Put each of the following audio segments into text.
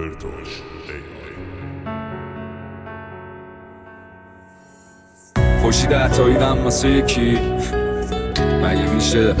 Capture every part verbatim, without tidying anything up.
برداشت خوشید عطایی دم واسه یکی مگه میشه؟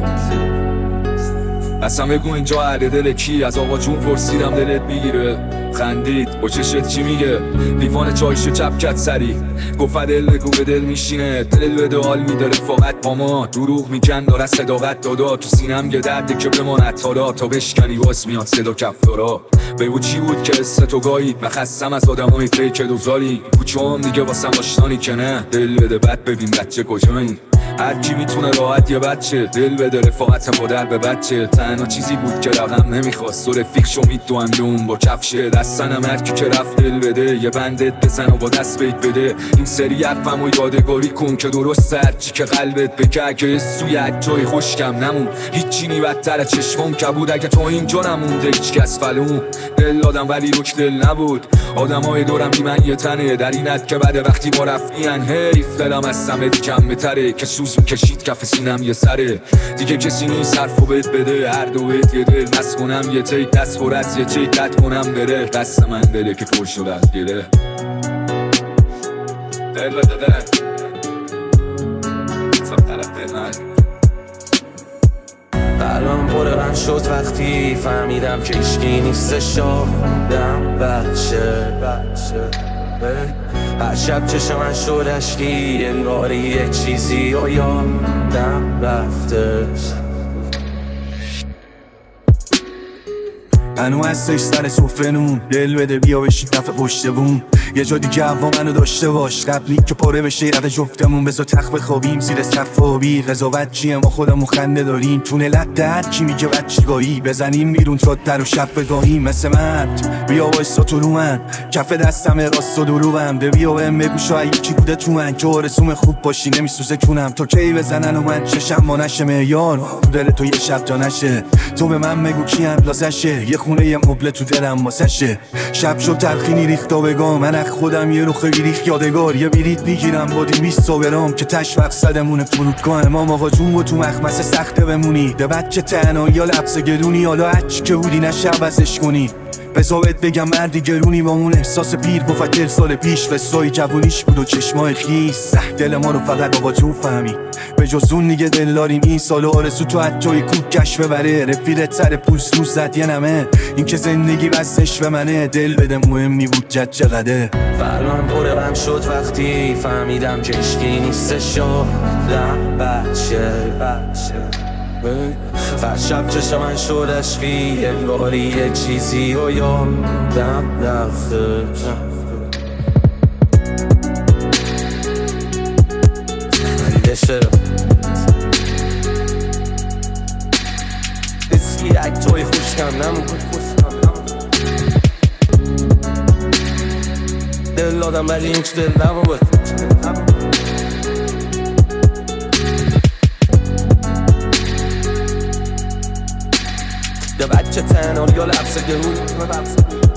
اصلا بگو اینجا اهل دل کی؟ از آقا جون پرسیدم دلت میگیره؟ خندید با چشت چی میگه؟ لیوان چایشو چپ کرد سری گفت دل بگو به دل میشینه دل به دال میداره فقط با ما دروغ میکن داره صداقت دادا تو سینم یه درده که بماند حالا تا بشکنی واس میاد صدا کفتارا بگو چی بود که حس تو گاهی و خستم از آدمای فیک دوزاری کوچه‌ام دیگه واسم آشنانی که نه دل بده بد ببین بچه کجایی هر کی میتونه راحت یه بچه دل بده رفاقت مادر به بچه تنها چیزی بود که رقم نمیخواست و رفیقشو میدوند اون با کفشه دستنم هر کی که رفت دل بده یه بندت بزن و با دست بیت بده این سری حرفم و یادگاری کن که درست هرچی که قلبت بکه که سوی جای خوشکم نمون هیچی نی بدتر چشمم کبود اگه تو اینجا نمونده هیچ کس فلون دل دادم ولی روک دل نبود آدمای دورم بی من یه تنه در اینت که بعد وقتی ما رفتین حیف دلم از سمت کم بتره که سوز میکشید کف سینم یه سره دیگه کسی نیست حرفو بهت بده هر دو بهت یه دل نس کنم یه تیک دست پر از یه چیک کت کنم بره دست من بره که پر شده از گله دل بده دل سب طرف دل من قلبم پررن شد وقتی فهمیدم که عشقی نیستش شدم بچه بچه هر شب چشم من شد عشقی انگاری یه چیزی و یادم رفتش هنو هستش سر سفره نون دل بده بیا بشید دفع پشت بوم یه جا دیگه هوا منو داشته باش قبلی که پاره بشه رد جفتمون بذار تخت بخوابیم زیر صفابی قضاوت چیه ما خودمون خنده داریم تونه لط درد کی میگه بچگاهی بزنیم بیرون تر و شب بگاهیم مثل مرد بیا وایسا تو رو من کف دستم راست و دروبم ده بیا بهم بگو شاید کی بوده تو من که آرزوم خوب باشی نمیسوزه چونم تو کی بزنن و من چشم ما نشه معیار تو دل تو یه شب جا نشه تو به من بگو کی اندازشه یه خونه یه مبله تو دلم واسشه شب شد تلخینی ریخت و بگم من اخ خودم یه روخ بیریخ یادگار یه بیریت میگیرم با دیویست تا برام که تش مقصدمونه فرودگاه امام آقا جون و تو مخمسه سخته بمونی ده بچه تنها یا لبس گرونی حالا هرچی که بودی نشه عوضش کنی بذارت بگم مردی گرونی با اون احساس پیر گفت چهل سال پیش قصای جوونیش بود و چشمای خیس دل ما رو فقط بابا جون فهمی به جز اون دیگه دل داریم این سال آرزو تو حتی کوک کش ببره رفیقت سر پولس نوز زد یه نمه این که زندگی بستش به منه دل بده مهمی بود جد چقدره قلبم پررن شد وقتی فهمیدم که عشقی نیستش شدم بچه بچه هر شب چشم من شد عشقی انگاری یه چیزی و یادم رفته دشه اسکی یک توی خوشکم نمون دل دادم ولی اینچ دل نمون یه بچه تنها یا لبس گرون